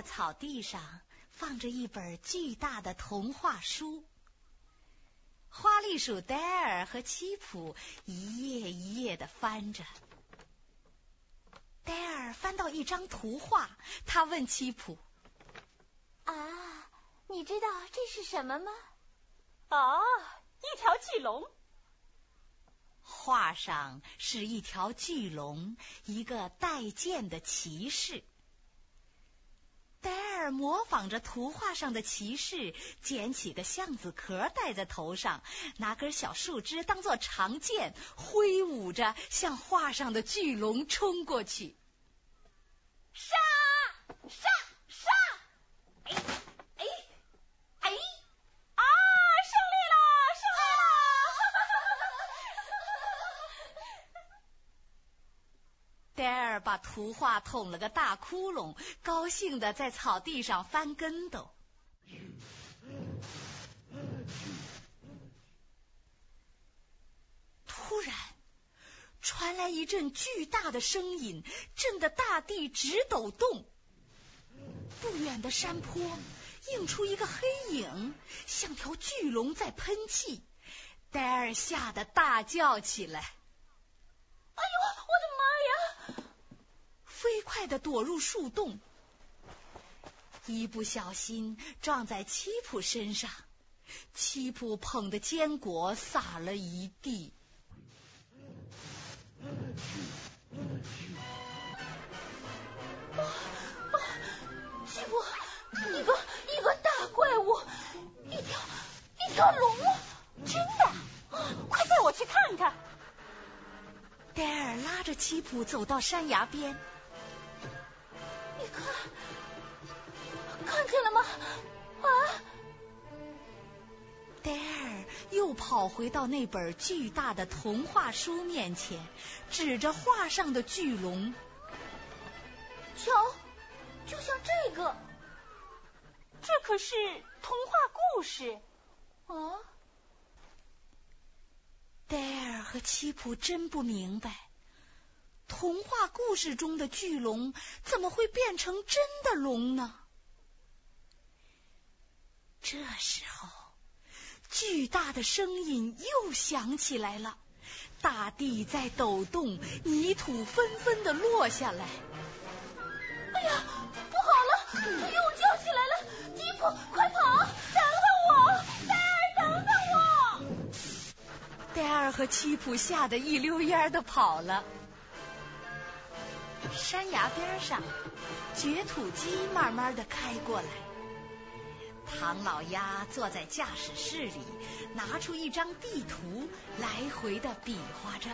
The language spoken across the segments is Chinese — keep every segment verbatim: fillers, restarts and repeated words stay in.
的草地上放着一本巨大的童话书。花栗鼠戴尔和奇普一页一页地翻着。戴尔翻到一张图画，他问奇普： 啊，你知道这是什么吗？ 啊，一条巨龙。 画上是一条巨龙，一个带剑的骑士。戴尔模仿着图画上的骑士，捡起个橡子壳戴在头上，拿根小树枝当作长剑，挥舞着向画上的巨龙冲过去。 杀！杀！杀！哎哎哎！啊！胜利了！胜利了！ 戴尔把图画捅了个大窟窿，高兴地在草地上翻跟斗。突然传来一阵巨大的声音，震得大地直抖动。不远的山坡映出一个黑影，像条巨龙在喷气。戴尔吓得大叫起来： 哎呦，我的妈呀！ 飞快地躲入树洞，一不小心撞在奇普身上，奇普捧的坚果洒了一地。 啊啊！奇普，一个一个大怪物，一条一条龙，真的！啊，快带我去看看！ 戴尔拉着奇普走到山崖边。 你看，看见了吗？啊！ 戴尔又跑回到那本巨大的童话书面前，指着画上的巨龙。 瞧，就像这个，这可是童话故事啊！ 戴尔和奇普真不明白，童话故事中的巨龙怎么会变成真的龙呢？这时候，巨大的声音又响起来了，大地在抖动，泥土纷纷地落下来。 哎呀，不好了，它又叫起来了！吉普，快跑！等等我，戴尔，等等我！ 戴尔和奇普吓得一溜烟地跑了。山崖边上，掘土机慢慢地开过来。唐老鸭坐在驾驶室里，拿出一张地图，来回地比划着。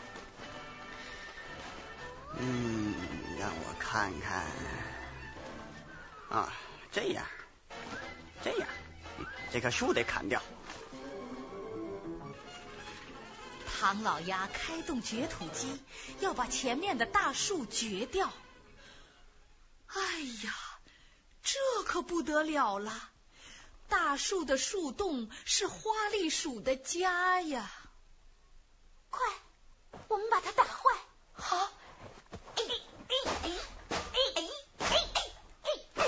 嗯，让我看看。啊，这样，这样，这棵树得砍掉。 唐老鸭开动掘土机，要把前面的大树掘掉。哎呀，这可不得了了！大树的树洞是花栗鼠的家呀！ 快，我们把它打坏！ 好。 哎哎哎哎哎哎哎！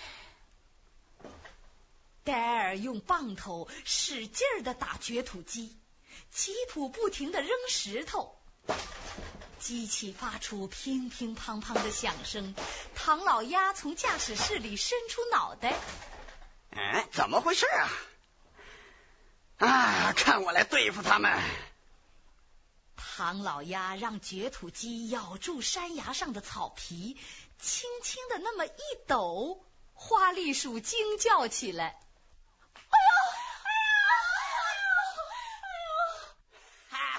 戴尔用棒头使劲儿地打掘土机，奇普不停地扔石头，机器发出乒乒乓乓的响声。唐老鸭从驾驶室里伸出脑袋。 哎，怎么回事啊？啊，看我来对付他们！ 唐老鸭让掘土机咬住山崖上的草皮，轻轻的那么一抖，花栗鼠惊叫起来：哎呦， 哎呀，哎呀，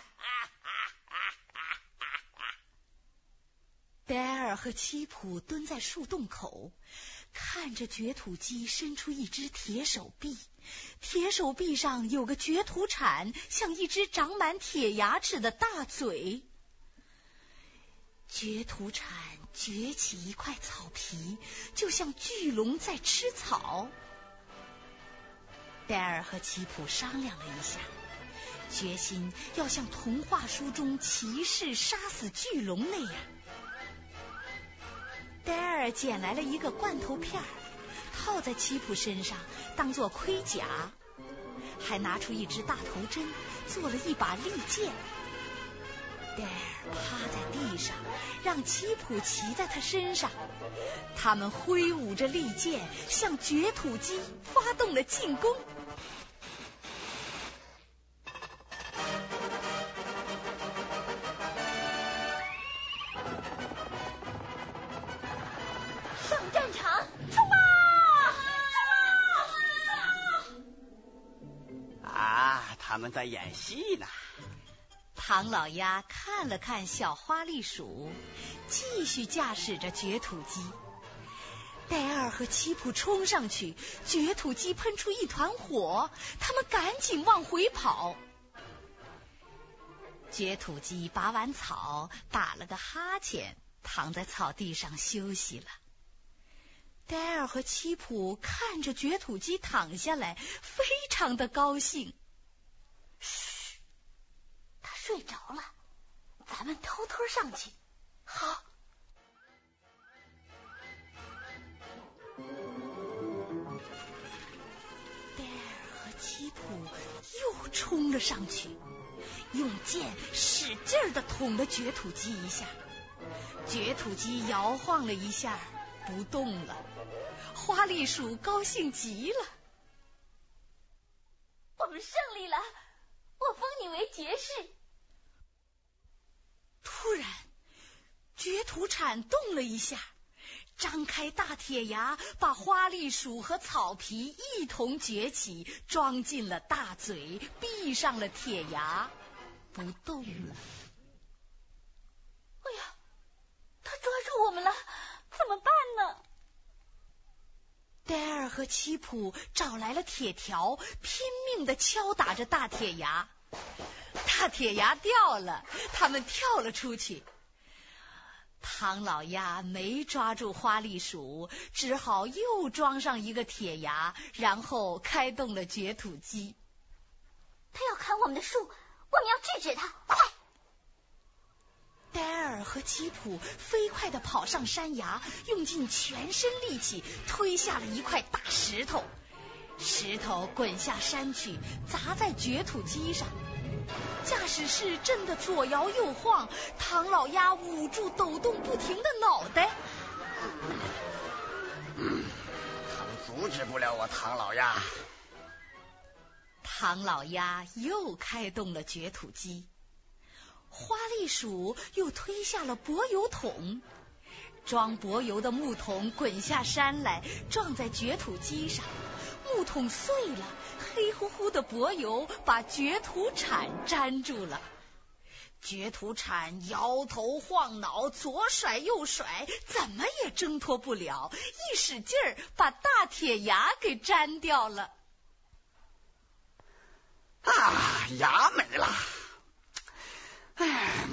戴尔和奇普蹲在树洞口，看着掘土机伸出一只铁手臂，铁手臂上有个掘土铲，像一只长满铁牙齿的大嘴。掘土铲掘起一块草皮，就像巨龙在吃草。戴尔和奇普商量了一下，决心要像童话书中骑士杀死巨龙那样。戴尔捡来了一个罐头片， 套在奇普身上当做盔甲，还拿出一支大头针做了一把利剑。戴尔趴在地上，让奇普骑在他身上，他们挥舞着利剑向掘土机发动了进攻。 上战场，冲啊！ 啊，他们在演戏呢。 唐老鸭看了看小花栗鼠，继续驾驶着掘土机。戴尔和奇普冲上去，掘土机喷出一团火，他们赶紧往回跑。掘土机拔完草，打了个哈欠，躺在草地上休息了。戴尔和奇普看着掘土机躺下来，非常的高兴。 嘘，他睡着了，咱们偷偷上去。好。 戴尔和奇普又冲了上去，用剑使劲地捅了掘土机一下，掘土机摇晃了一下，不动了。花栗鼠高兴极了， 我们胜利了，我封你为爵士。 突然，掘土铲动了一下，张开大铁牙，把花栗鼠和草皮一同掘起，装进了大嘴，闭上了铁牙，不动了。 哎呀，他抓住我们了，怎么办呢？ 戴尔和奇普找来了铁条，拼命地敲打着大铁牙。大铁牙掉了，他们跳了出去。唐老鸭没抓住花栗鼠，只好又装上一个铁牙，然后开动了掘土机。 他要砍我们的树，我们要制止他，快！ 戴尔和奇普飞快地跑上山崖，用尽全身力气推下了一块大石头，石头滚下山去，砸在掘土机上。驾驶室震得左摇右晃，唐老鸭捂住抖动不停的脑袋。 嗯，他们阻止不了我唐老鸭。 唐老鸭又开动了掘土机。花栗鼠又推下了柏油桶，装柏油的木桶滚下山来，撞在掘土机上，木桶碎了，黑乎乎的柏油把掘土铲粘住了。掘土铲摇头晃脑，左甩右甩，怎么也挣脱不了，一使劲儿把大铁牙给粘掉了。 啊，牙没了！哎，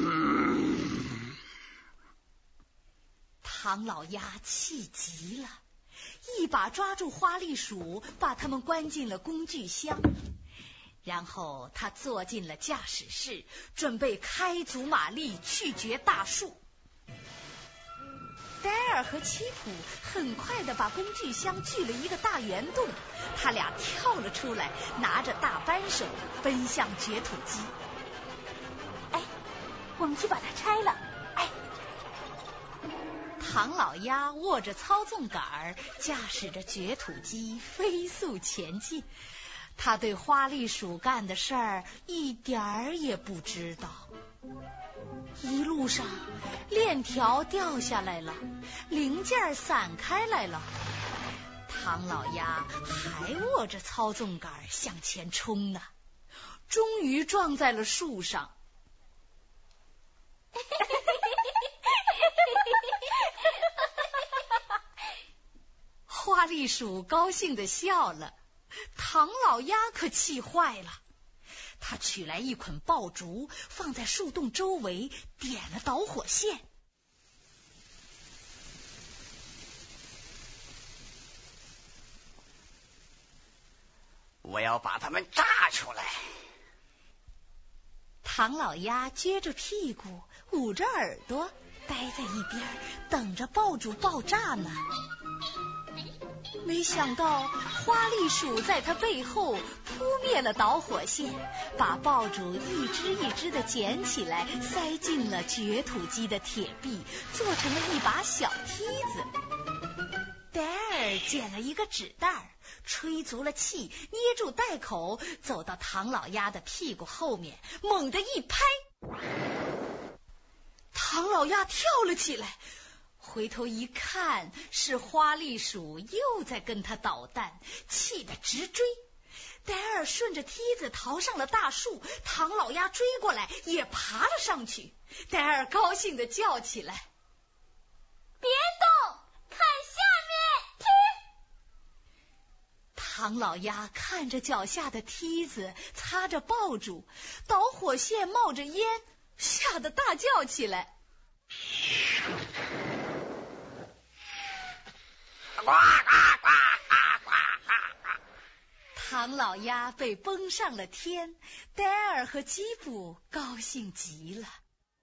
唐老鸭气极了，一把抓住花栗鼠，把它们关进了工具箱，然后他坐进了驾驶室，准备开足马力去掘大树。戴尔和奇普很快地把工具箱锯了一个大圆洞，他俩跳了出来，拿着大扳手奔向掘土机。 哎，我们去把它拆了。哎， 唐老鸭握着操纵杆，驾驶着掘土机飞速前进。他对花栗鼠干的事儿一点儿也不知道。一路上，链条掉下来了，零件散开来了。唐老鸭还握着操纵杆向前冲呢，终于撞在了树上。花栗鼠高兴地笑了，唐老鸭可气坏了。他取来一捆爆竹，放在树洞周围，点了导火线。 我要把它们炸出来。 唐老鸭撅着屁股，捂着耳朵，待在一边，等着爆竹爆炸呢。 没想到花栗鼠在他背后扑灭了导火线，把爆竹一只一只的捡起来，塞进了掘土机的铁壁，做成了一把小梯子。戴尔捡了一个纸袋，吹足了气，捏住袋口，走到唐老鸭的屁股后面，猛地一拍，唐老鸭跳了起来，回头一看，是花栗鼠又在跟他捣蛋，气得直追。戴尔顺着梯子逃上了大树，唐老鸭追过来也爬了上去。戴尔高兴地叫起来： 别动，看下面，听！ 唐老鸭看着脚下的梯子，擦着爆竹，导火线冒着烟，吓得大叫起来。唐老鸭被崩上了天，戴尔和基普高兴极了。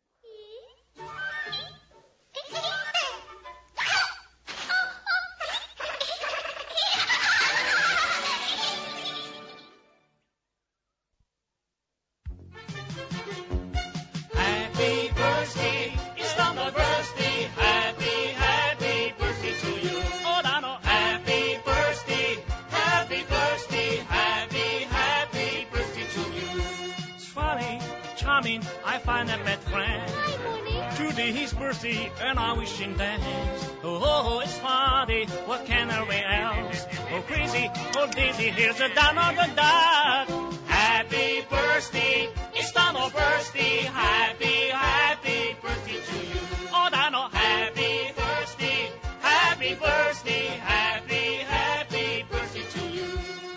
Happy birthday, it's not my birthday. Happy, happy birthday to you. Oh, no, no. Happy birthday, happy birthday, happy, happy birthday to you. It's funny, charming, I find a bad friend. Hi, Bonnie. Today his birthday, and I wish him dance. Oh, oh, it's funny, what can I wear else? Oh, crazy, oh, daisy, here's a down on the dot. Happy birthday, it's not my birthday. Happy, happy birthday to you. Oh, no, happy birthday, happy birthday, happy, happy birthday to you.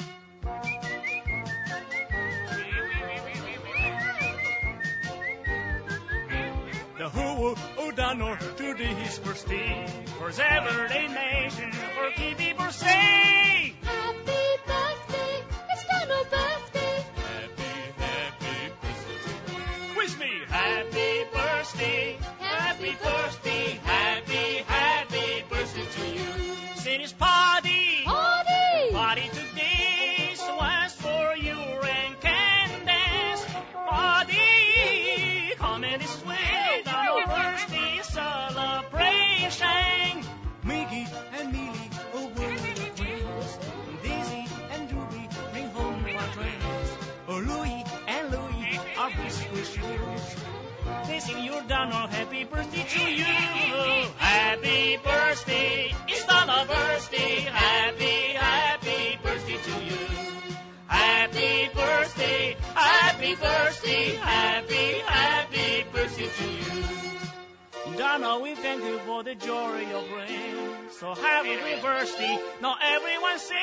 The whole world, oh, Donor, today his birthday. For his everyday nation, for T V birthday. Happy birthday, it's not no birthday. Happy, happy birthday. With me, happy birthday, happy birthday, happy, happy birthday to you. Sing his party, Party! party today, so as for you and can dance. Party, come in this way, down our birthday celebration. Mickey and Millie, oh, world of dreams. Daisy and Ruby bring home our dreams. Oh, Louie and Louie are bicycle shoes. They sing your Donald happy birthday to you. Happy birthday, it's not a birthday. Happy, happy birthday to you. Happy birthday, happy birthday, happy, happy birthday to you. Donald, we thank you for the joy you bring. So happy birthday, now everyone sing.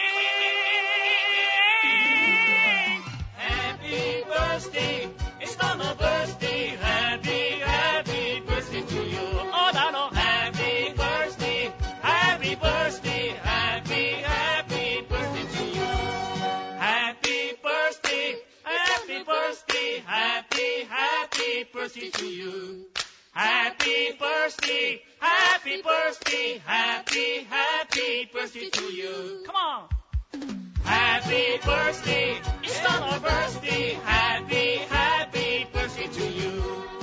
Happy birthday, it's not my birthday. Happy, happy birthday to you. Oh, Donald, happy birthday, happy birthday, happy, happy birthday to you. Happy birthday, happy birthday, happy, happy birthday to you. Happy birthday, happy birthday, happy, happy birthday to you. Come on. Happy birthday, it's not our birthday. Happy, happy birthday to you.